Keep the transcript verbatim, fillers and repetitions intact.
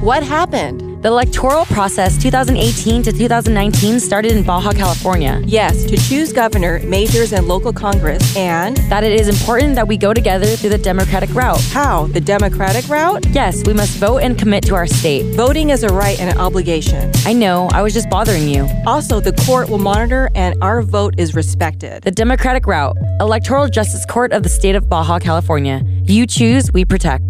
What happened? The electoral process two thousand eighteen to two thousand nineteen started in Baja California. Yes, to choose governor, mayors, and local Congress, and that it is important that we go together through the democratic route. How? The democratic route? Yes, we must vote and commit to our state. Voting is a right and an obligation. I know, I was just bothering you. Also, the court will monitor and our vote is respected. The democratic route. Electoral Justice Court of the State of Baja California. You choose, we protect.